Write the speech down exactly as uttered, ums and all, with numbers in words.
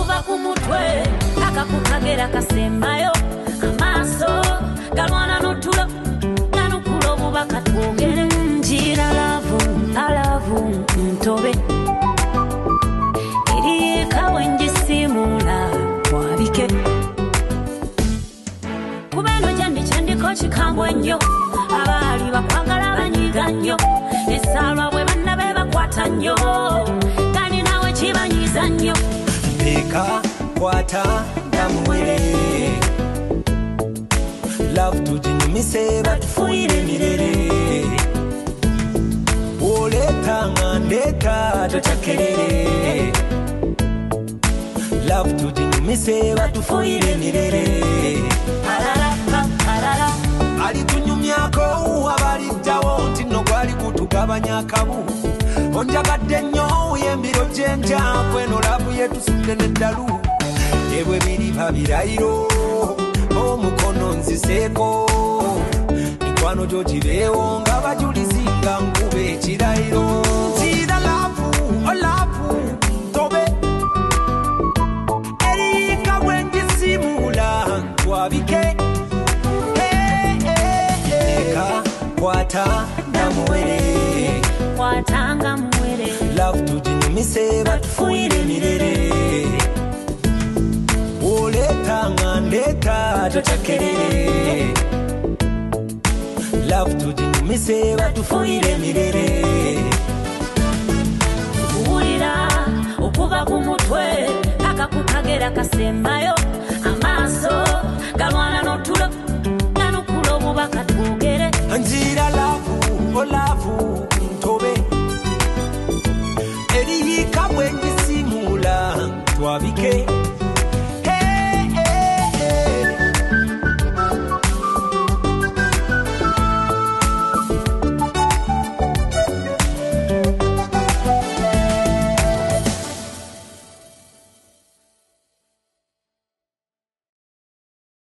okuva ku mutwe akakukagera kasembayo amaaso galwana n'otulo ganukula obubaka twogere njira lavu alavu ntobe eriyeka wenjisimula wabike kubeno jandi kyendiko kikambwe nnyo abaali bakwagala banyiga nnyo esalwa bwe banna be bakwata nnyo kandi nawe kibanyiza nnyo Eka kwata ndamuwere Love tujinyumise batufuire mirere Oleta ngandeta tochakerere Love tujinyumise batufuire mirere Parara parara alitunyumyako abaliddawo nti nno gwali kutugabanya akabu onjagadde nnyo yembiro gyenja kweno labu yetusudde n'eddalu ebwe biriba birayiro omukono nziseeko mikwano gyo gibeewo nga bajulizi nga nkuba ekirayiro nzira lavu olavu tobe eriyika bwengisimula twabike kwata ndamuwere kwatanga muwere Love tujinyumise batufuire mirere oleta ngandeta tochakerere Love tujinyumise batufuire mirere kuwulira okuva ku mutwe akakukagera kasembayo amaaso galwana n'otulo ganukula obubaka twogere Njira lavu olavu ntobe eriyika bwenjisimula twabike